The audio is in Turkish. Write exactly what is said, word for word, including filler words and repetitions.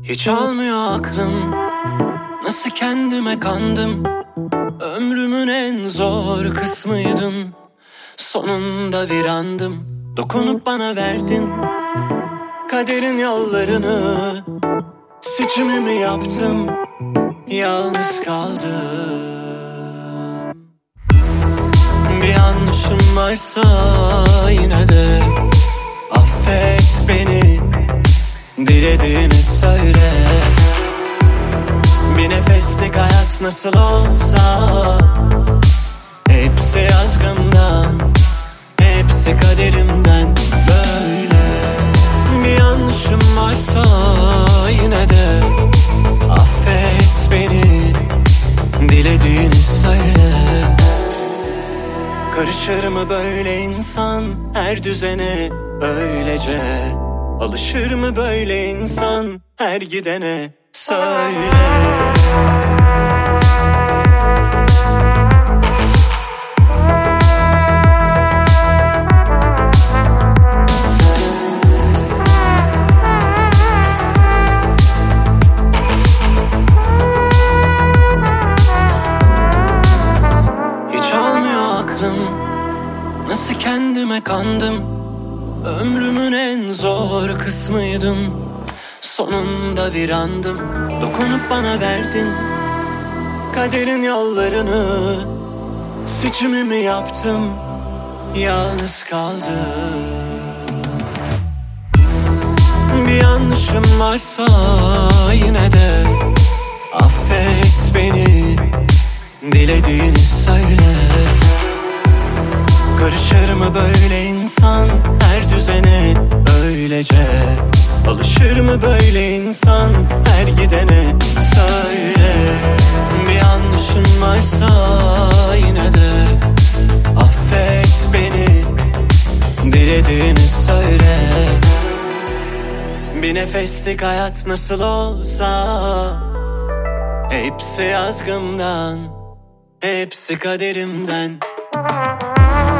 Hiç almıyor aklım, nasıl kendime kandım. Ömrümün en zor kısmıydın, sonunda virandım. Dokunup bana verdin kaderin yollarını. Seçimimi yaptım, yalnız kaldım. Bir yanlışım varsa yine de affet beni, dilediğini söyle. Bir nefeslik hayat nasıl olsa hepsi yazgımdan, hepsi kaderimden böyle. Bir yanlışım varsa yine de affet beni, dilediğini söyle. Karışır mı böyle insan her düzene öylece? Alışır mı böyle insan her gidene? Söyle. Hiç almıyor aklım, nasıl kendime kandım. Ömrümün en zor kısmıydın, sonunda virandım. Dokunup bana verdin kaderin yollarını. Seçimimi yaptım, yalnız kaldım. Bir yanlışım varsa yine de affet beni, dilediğini söyle. Karışır mı böyle insan her düzene öylece? Alışır mı böyle insan her gidene? Söyle. Bir yanlışın varsa yine de affet beni, dilediğini söyle. Bir nefeslik hayat nasıl olsa hepsi yazgımdan, hepsi kaderimden.